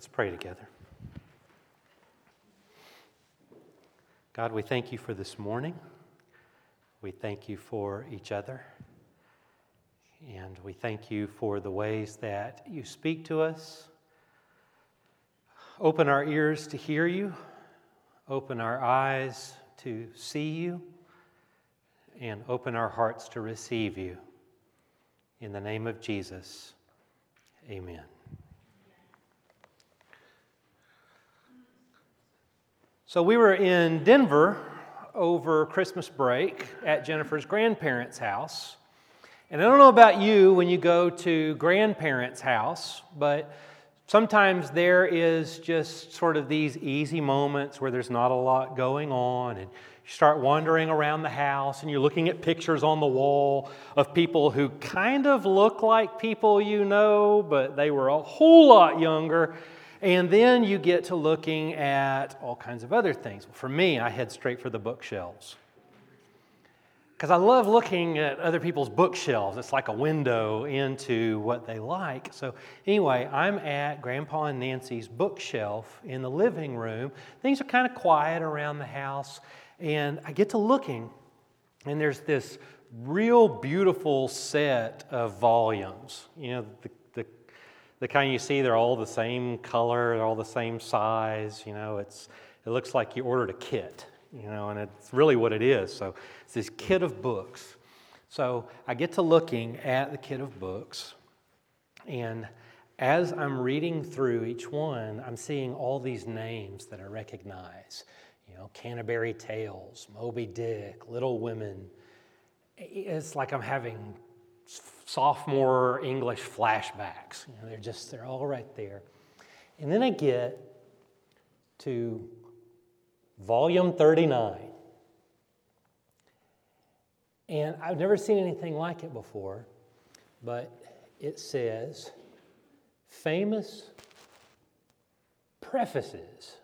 Let's pray together. God, we thank you for this morning. We thank you for each other. And we thank you for the ways that you speak to us. Open our ears to hear you. Open our eyes to see you. And open our hearts to receive you. In the name of Jesus, amen. So we were in Denver over Christmas break at Jennifer's grandparents' house. And I don't know about you when you go to grandparents' house, but sometimes there is just sort of these easy moments where there's not a lot going on, and you start wandering around the house and you're looking at pictures on the wall of people who kind of look like people you know, but they were a whole lot younger. And then you get to looking at all kinds of other things. For me, I head straight for the bookshelves. Because I love looking at other people's bookshelves. It's like a window into what they like. So anyway, I'm at Grandpa and Nancy's bookshelf in the living room. Things are kind of quiet around the house. And I get to looking, and there's this real beautiful set of volumes. You know, the kind you see, they're all the same color, they're all the same size. You know, it looks like you ordered a kit, you know, and it's really what it is. So it's this kit of books. So I get to looking at the kit of books, and as I'm reading through each one, I'm seeing all these names that I recognize. You know, Canterbury Tales, Moby Dick, Little Women. It's like I'm having sophomore English flashbacks. You know, they're all right there. And then I get to volume 39. And I've never seen anything like it before, but it says, Famous Prefaces.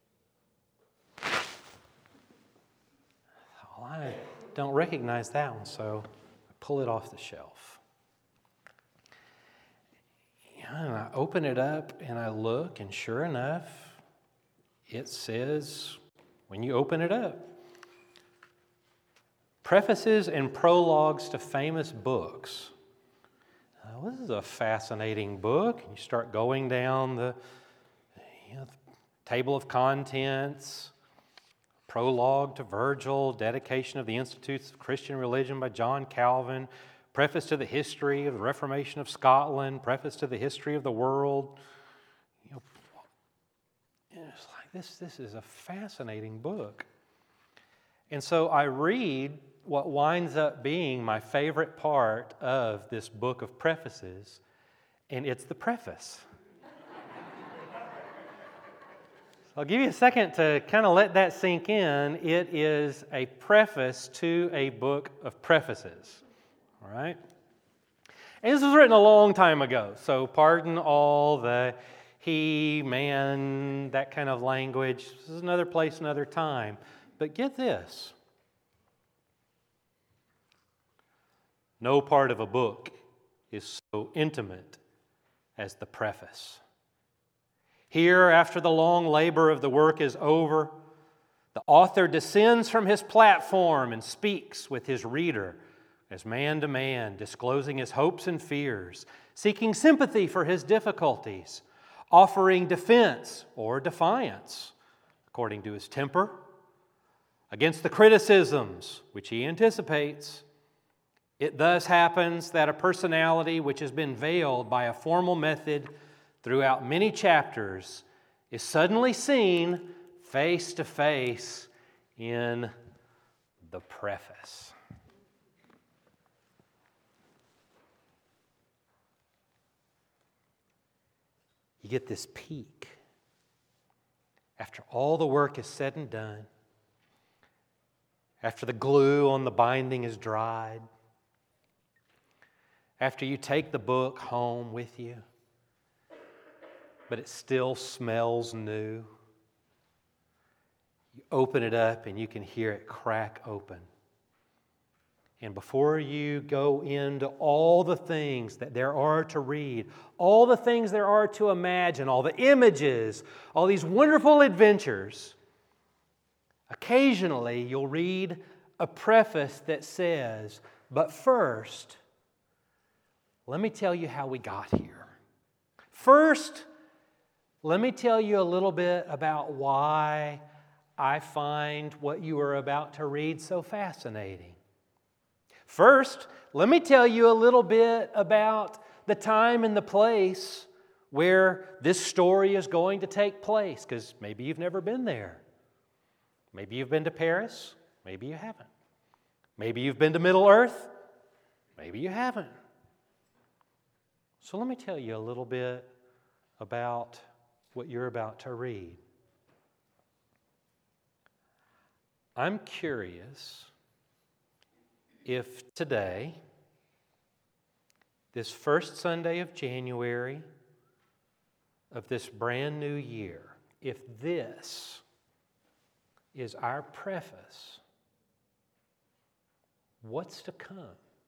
Well, I don't recognize that one, so I pull it off the shelf. And I open it up and I look, and sure enough, it says, when you open it up, Prefaces and Prologues to Famous Books. Now, this is a fascinating book. You start going down the table of contents. Prologue to Virgil, Dedication of the Institutes of Christian Religion by John Calvin, Preface to the History of the Reformation of Scotland, Preface to the History of the World. You know, it's like this is a fascinating book. And so I read what winds up being my favorite part of this book of prefaces, and it's the preface. I'll give you a second to kind of let that sink in. It is a preface to a book of prefaces. All right? And this was written a long time ago, so pardon all the he, man, that kind of language. This is another place, another time. But get this. No part of a book is so intimate as the preface. Here, after the long labor of the work is over, the author descends from his platform and speaks with his reader as man to man, disclosing his hopes and fears, seeking sympathy for his difficulties, offering defense or defiance according to his temper, against the criticisms which he anticipates. It thus happens that a personality which has been veiled by a formal method throughout many chapters is suddenly seen face to face in the preface. You get this peek. After all the work is said and done, after the glue on the binding is dried, after you take the book home with you, but it still smells new, you open it up and you can hear it crack open. And before you go into all the things that there are to read, all the things there are to imagine, all the images, all these wonderful adventures, occasionally you'll read a preface that says, "But first, let me tell you how we got here. First, let me tell you a little bit about why I find what you are about to read so fascinating. First, let me tell you a little bit about the time and the place where this story is going to take place, because maybe you've never been there. Maybe you've been to Paris, maybe you haven't. Maybe you've been to Middle Earth, maybe you haven't. So let me tell you a little bit about what you're about to read. I'm curious if today, this first Sunday of January of this brand new year, if this is our preface, what's to come?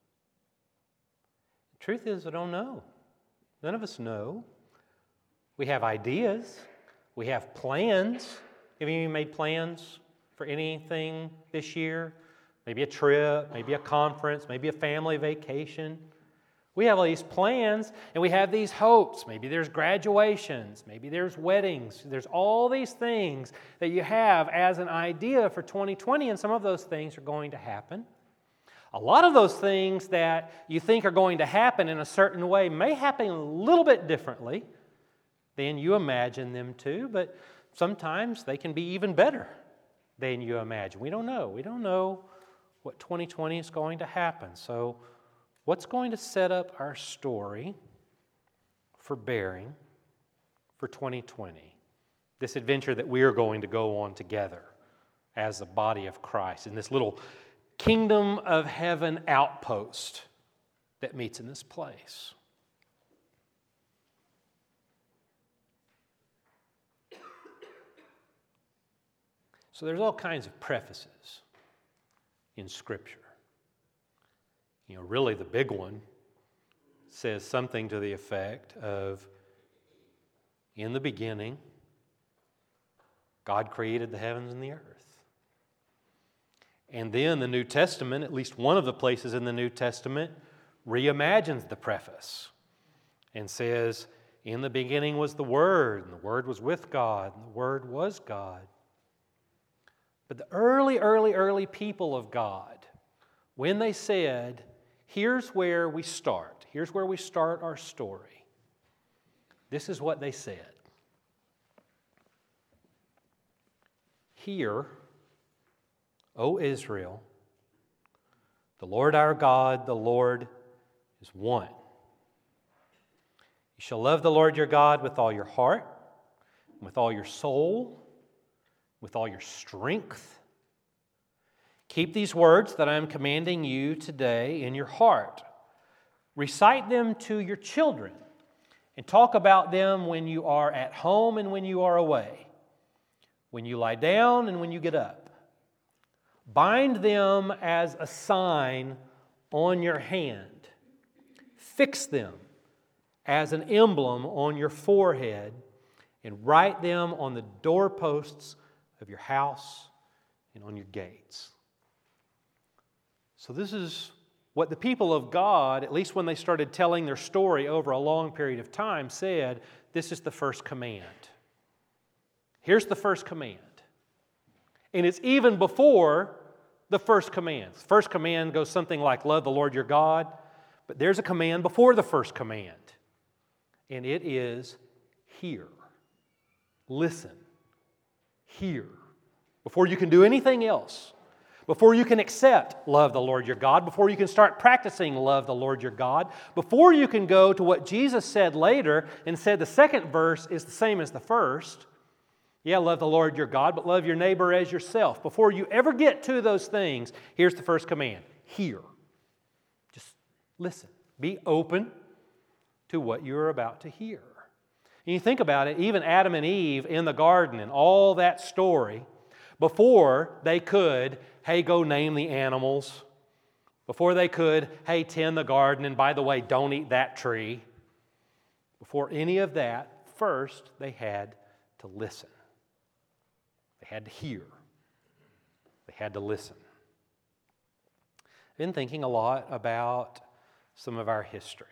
The truth is, I don't know. None of us know. We have ideas. We have plans. Have you made plans for anything this year? Maybe a trip, maybe a conference, maybe a family vacation. We have all these plans and we have these hopes. Maybe there's graduations, maybe there's weddings. There's all these things that you have as an idea for 2020, and some of those things are going to happen. A lot of those things that you think are going to happen in a certain way may happen a little bit differently than you imagine them to, but sometimes they can be even better than you imagine. We don't know. We don't know what 2020 is going to happen. So what's going to set up our story for Bearing for 2020? This adventure that we are going to go on together as a body of Christ in this little kingdom of heaven outpost that meets in this place. So there's all kinds of prefaces in Scripture. Really the big one says something to the effect of, in the beginning, God created the heavens and the earth. And then the New Testament, at least one of the places in the New Testament, reimagines the preface and says, in the beginning was the Word, and the Word was with God, and the Word was God. But the early people of God, when they said, here's where we start our story, this is what they said. Hear, O Israel, the Lord our God, the Lord is one. You shall love the Lord your God with all your heart, with all your soul, with all your strength. Keep these words that I am commanding you today in your heart. Recite them to your children and talk about them when you are at home and when you are away, when you lie down and when you get up. Bind them as a sign on your hand. Fix them as an emblem on your forehead, and write them on the doorposts of your house and on your gates. So this is what the people of God, at least when they started telling their story over a long period of time, said, this is the first command. Here's the first command. And it's even before the first command. The first command goes something like, love the Lord your God. But there's a command before the first command. And it is, hear. Listen. Hear. Before you can do anything else. Before you can accept love the Lord your God. Before you can start practicing love the Lord your God. Before you can go to what Jesus said later and said the second verse is the same as the first. Yeah, love the Lord your God, but love your neighbor as yourself. Before you ever get to those things, here's the first command. Hear. Just listen. Be open to what you're about to hear. And you think about it, even Adam and Eve in the garden and all that story, before they could, hey, go name the animals, before they could, hey, tend the garden, and by the way, don't eat that tree, before any of that, first they had to listen. They had to hear. They had to listen. I've been thinking a lot about some of our history,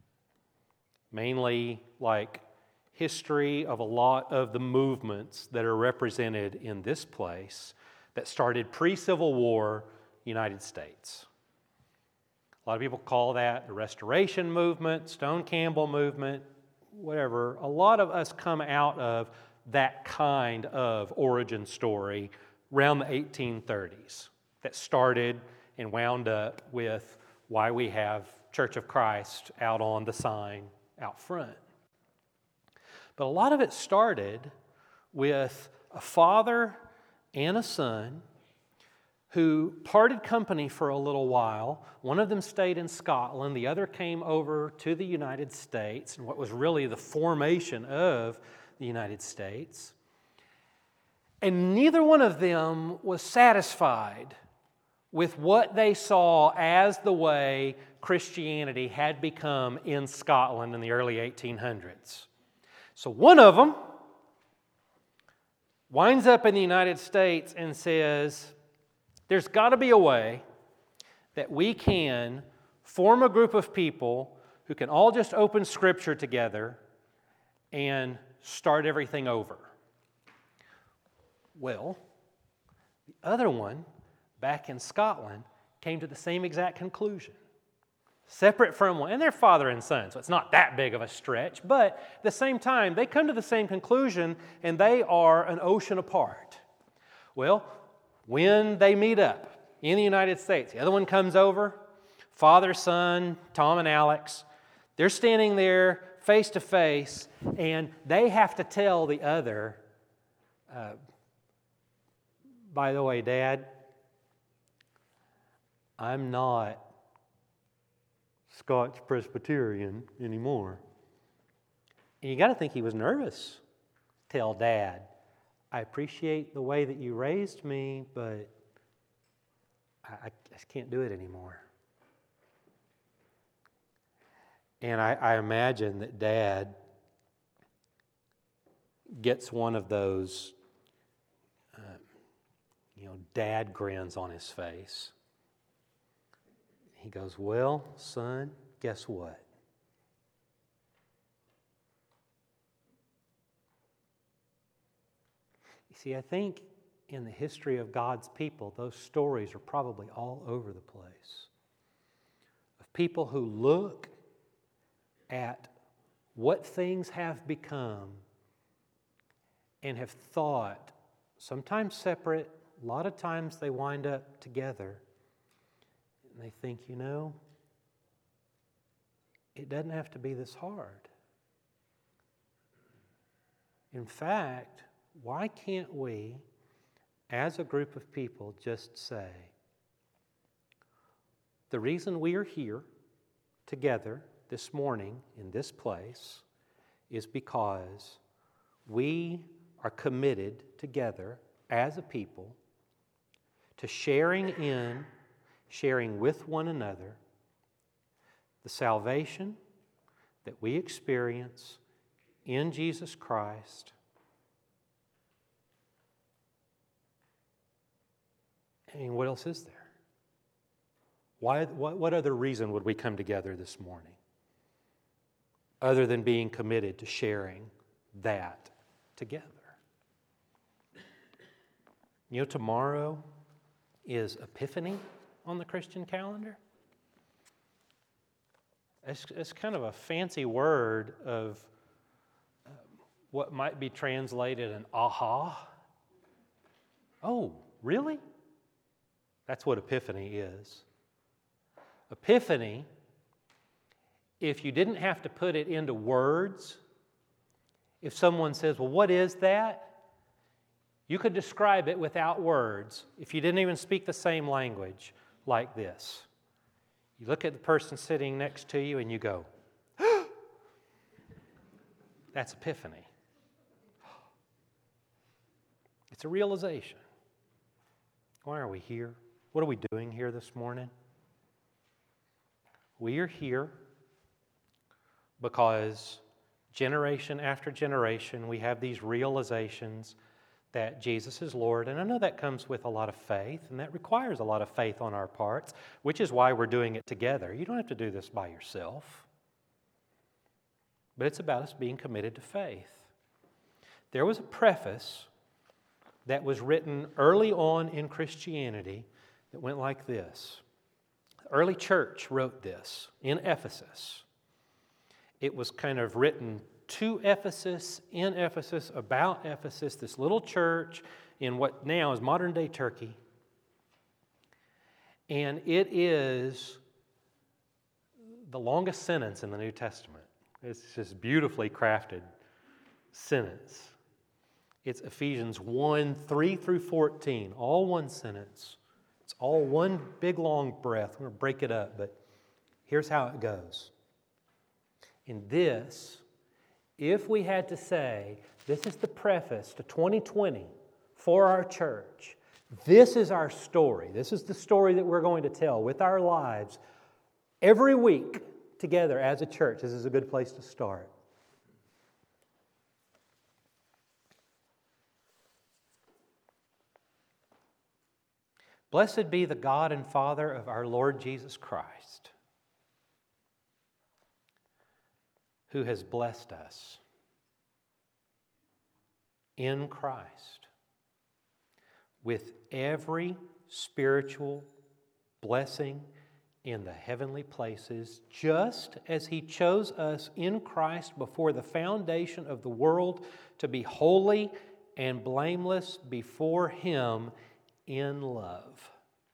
mainly like history of a lot of the movements that are represented in this place that started pre-Civil War United States. A lot of people call that the Restoration Movement, Stone Campbell Movement, whatever. A lot of us come out of that kind of origin story around the 1830s that started and wound up with why we have Church of Christ out on the sign out front. But a lot of it started with a father and a son who parted company for a little while. One of them stayed in Scotland. The other came over to the United States, and what was really the formation of the United States. And neither one of them was satisfied with what they saw as the way Christianity had become in Scotland in the early 1800s. So one of them winds up in the United States and says, there's got to be a way that we can form a group of people who can all just open Scripture together and start everything over. Well, the other one, back in Scotland, came to the same exact conclusion. Separate from one, and they're father and son, so it's not that big of a stretch, but at the same time, they come to the same conclusion, and they are an ocean apart. Well, when they meet up in the United States, the other one comes over, father, son, Tom and Alex, they're standing there face to face, and they have to tell the other, by the way, Dad, I'm not Scotch Presbyterian anymore. And you got to think he was nervous. Tell Dad, I appreciate the way that you raised me, but I just can't do it anymore. And I imagine that Dad gets one of those, dad grins on his face. He goes, well, son, guess what? You see, I think in the history of God's people, those stories are probably all over the place. Of people who look at what things have become and have thought, sometimes separate, a lot of times they wind up together. And they think, it doesn't have to be this hard. In fact, why can't we, as a group of people, just say, the reason we are here together this morning in this place is because we are committed together as a people to sharing with one another the salvation that we experience in Jesus Christ. I mean, what else is there? What other reason would we come together this morning other than being committed to sharing that together? Tomorrow is Epiphany on the Christian calendar. It's kind of a fancy word of what might be translated an aha. Oh, really? That's what Epiphany is. Epiphany, if you didn't have to put it into words, if someone says, well, what is that? You could describe it without words if you didn't even speak the same language like this. You look at the person sitting next to you and you go, that's Epiphany. It's a realization. Why are we here? What are we doing here this morning? We are here because generation after generation we have these realizations that Jesus is Lord. And I know that comes with a lot of faith, and that requires a lot of faith on our parts, which is why we're doing it together. You don't have to do this by yourself. But it's about us being committed to faith. There was a preface that was written early on in Christianity that went like this. The early church wrote this in Ephesus. It was kind of written to Ephesus, in Ephesus, about Ephesus, this little church in what now is modern-day Turkey. And it is the longest sentence in the New Testament. It's just beautifully crafted sentence. It's Ephesians 1, 3 through 14, all one sentence. It's all one big long breath. I'm going to break it up, but here's how it goes. In this, if we had to say, this is the preface to 2020 for our church, this is our story. This is the story that we're going to tell with our lives every week together as a church. This is a good place to start. Blessed be the God and Father of our Lord Jesus Christ, who has blessed us in Christ with every spiritual blessing in the heavenly places, just as He chose us in Christ before the foundation of the world to be holy and blameless before Him in love.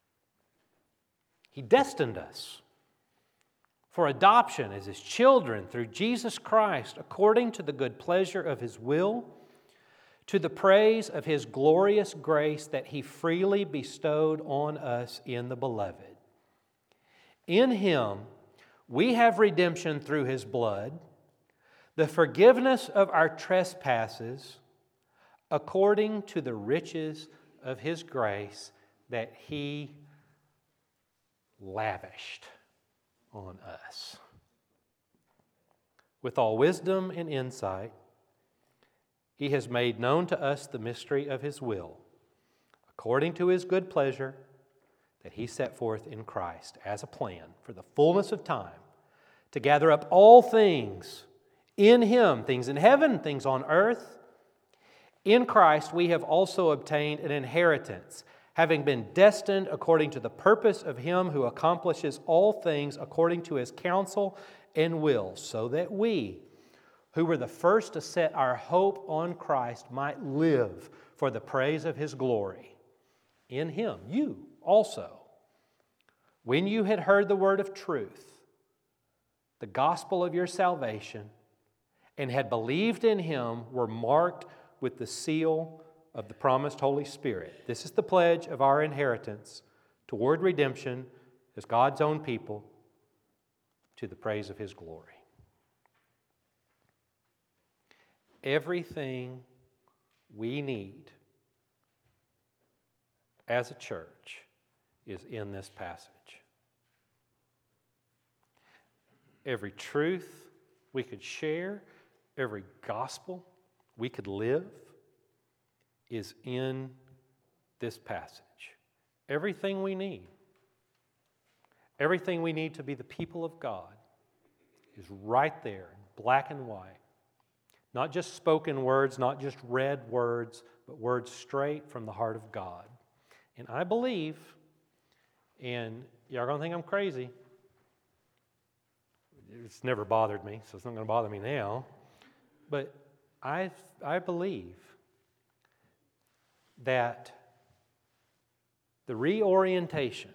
He destined us for adoption as His children through Jesus Christ, according to the good pleasure of His will, to the praise of His glorious grace that He freely bestowed on us in the Beloved. In Him we have redemption through His blood, the forgiveness of our trespasses, according to the riches of His grace that He lavished on us. With all wisdom and insight, He has made known to us the mystery of His will, according to His good pleasure that He set forth in Christ as a plan for the fullness of time, to gather up all things in Him, things in heaven, things on earth. In Christ we have also obtained an inheritance, having been destined according to the purpose of Him who accomplishes all things according to His counsel and will, so that we, who were the first to set our hope on Christ, might live for the praise of His glory. In Him, you also, when you had heard the word of truth, the gospel of your salvation, and had believed in Him, were marked with the seal of the promised Holy Spirit. This is the pledge of our inheritance toward redemption as God's own people, to the praise of His glory. Everything we need as a church is in this passage. Every truth we could share, every gospel we could live is in this passage. Everything we need. Everything we need to be the people of God is right there, black and white. Not just spoken words, not just read words, but words straight from the heart of God. And I believe, and y'all gonna think I'm crazy. It's never bothered me, so it's not gonna bother me now. But I believe that the reorientation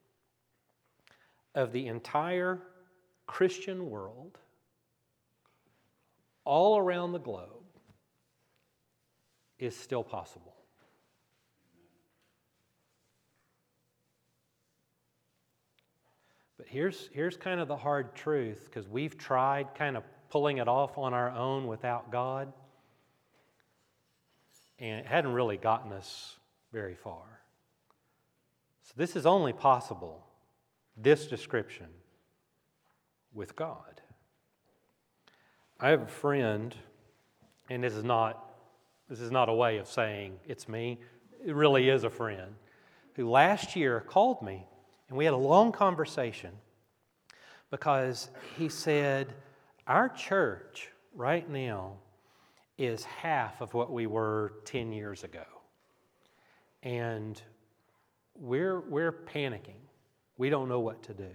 of the entire Christian world all around the globe is still possible. But here's kind of the hard truth, because we've tried kind of pulling it off on our own without God, and it hadn't really gotten us very far. So this is only possible, this description, with God. I have a friend, and this is not a way of saying it's me. It really is a friend who last year called me, and we had a long conversation because he said, our church right now is half of what we were 10 years ago. And we're panicking. We don't know what to do.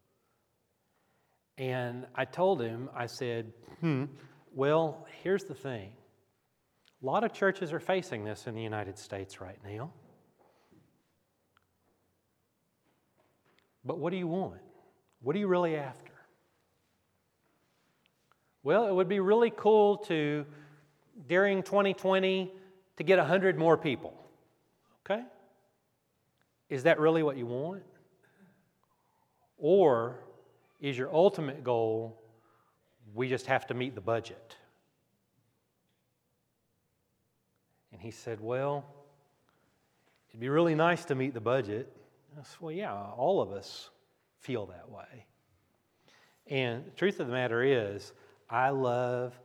And I told him, I said, well, here's the thing. A lot of churches are facing this in the United States right now. But what do you want? What are you really after? Well, it would be really cool to, during 2020, to get 100 more people. Okay? Is that really what you want? Or is your ultimate goal, we just have to meet the budget? And he said, well, it'd be really nice to meet the budget. I said, well, yeah, all of us feel that way. And the truth of the matter is, I love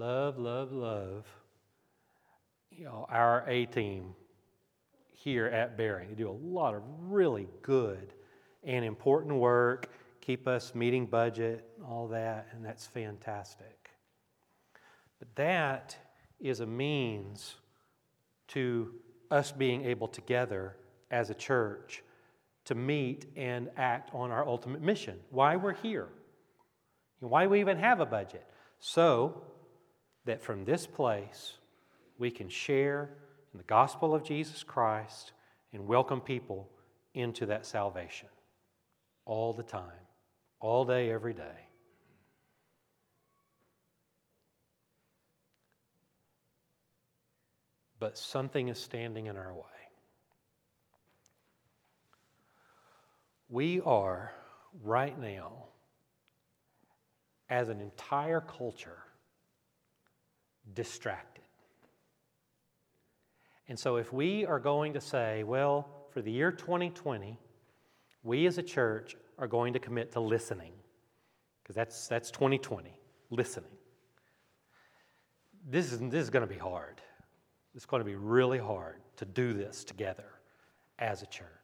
our A-team here at Bering. They do a lot of really good and important work, keep us meeting budget, all that, and that's fantastic. But that is a means to us being able together as a church to meet and act on our ultimate mission, why we're here, and why we even have a budget, so that from this place we can share in the gospel of Jesus Christ and welcome people into that salvation all the time, all day, every day. But something is standing in our way. We are, right now, as an entire culture, distracted. And so if we are going to say, well, for the year 2020, we as a church are going to commit to listening, because that's 2020, listening. This is going to be hard. It's going to be really hard to do this together as a church.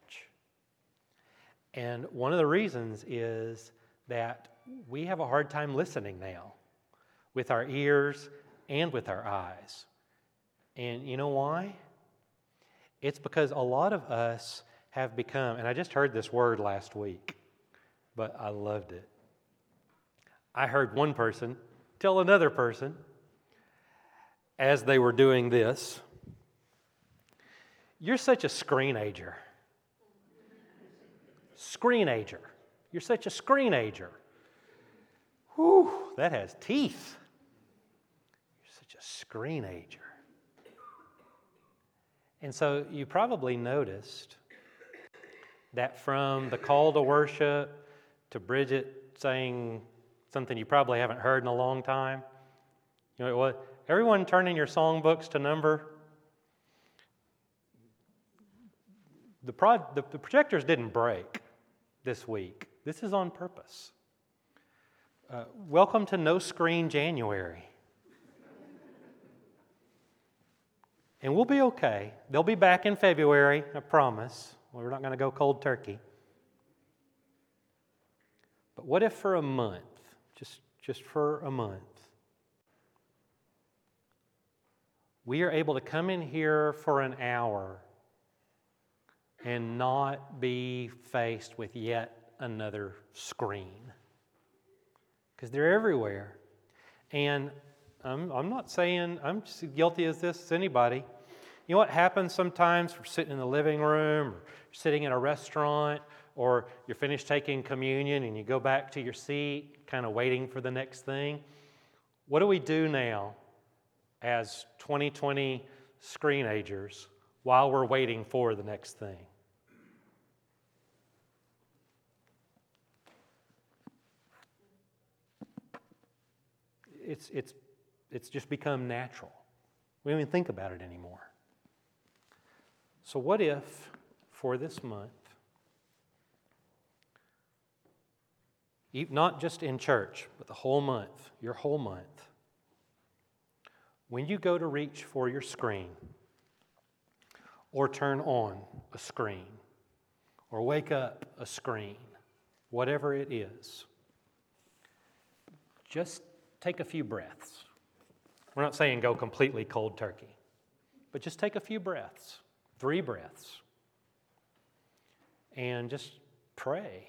And one of the reasons is that we have a hard time listening now with our ears and with our eyes. And you know why? It's because a lot of us have become, and I just heard this word last week, but I loved it. I heard one person tell another person as they were doing this, you're such a screenager. Screenager. You're such a screenager. Whew, that has teeth. You're such a screenager. And so you probably noticed that from the call to worship to Bridget saying something you probably haven't heard in a long time, you know what? Everyone turn in your songbooks to number. The projectors didn't break this week. This is on purpose. Welcome to No Screen January. And we'll be okay. They'll be back in February, I promise. We're not going to go cold turkey. But what if for a month, just for a month, we are able to come in here for an hour and not be faced with yet another screen? Because they're everywhere. And I'm not saying I'm just guilty as this as anybody. You know what happens sometimes? We're sitting in the living room, or sitting in a restaurant, or you're finished taking communion and you go back to your seat, kind of waiting for the next thing. What do we do now as 2020 screenagers while we're waiting for the next thing? It's just become natural. We don't even think about it anymore. So what if, for this month, not just in church, but the whole month, your whole month. When you go to reach for your screen, or turn on a screen, or wake up a screen, whatever it is, just take a few breaths. We're not saying go completely cold turkey, but just take a few breaths, 3 breaths, and just pray.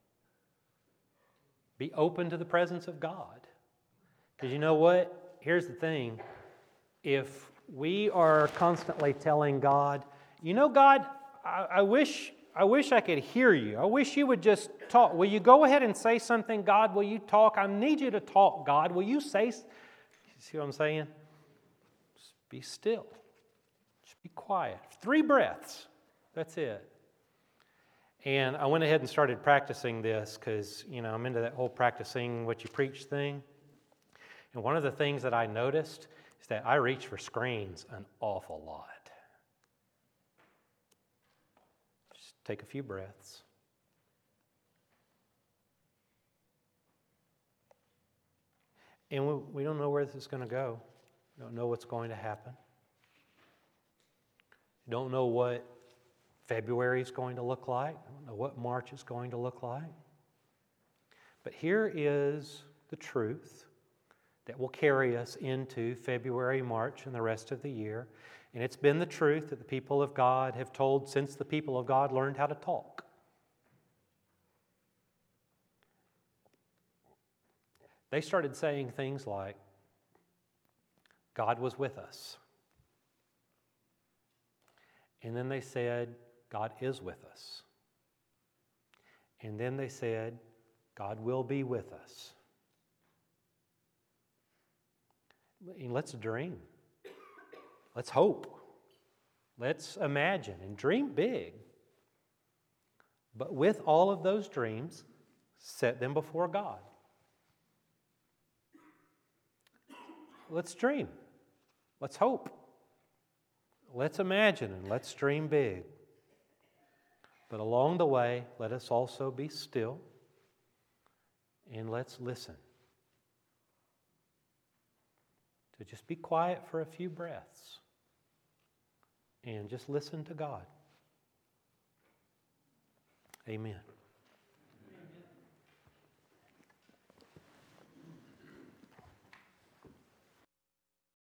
Be open to the presence of God. Because you know what? Here's the thing. If we are constantly telling God, you know, God, I wish I could hear you. I wish you would just talk. Will you go ahead and say something, God? Will you talk? I need you to talk, God. Will you say? You see what I'm saying? Just be still. Just be quiet. 3 breaths. That's it. And I went ahead and started practicing this because, I'm into that whole practicing what you preach thing. And one of the things that I noticed is that I reach for screens an awful lot. Just take a few breaths. And we don't know where this is going to go. We don't know what's going to happen. We don't know what February is going to look like. I don't know what March is going to look like. But here is the truth that will carry us into February, March, and the rest of the year. And it's been the truth that the people of God have told since the people of God learned how to talk. They started saying things like, God was with us. And then they said, God is with us. And then they said, God will be with us. And let's dream. Let's hope. Let's imagine and dream big. But with all of those dreams, set them before God. Let's dream. Let's hope. Let's imagine and let's dream big. But along the way, let us also be still and let's listen. So just be quiet for a few breaths and just listen to God. Amen.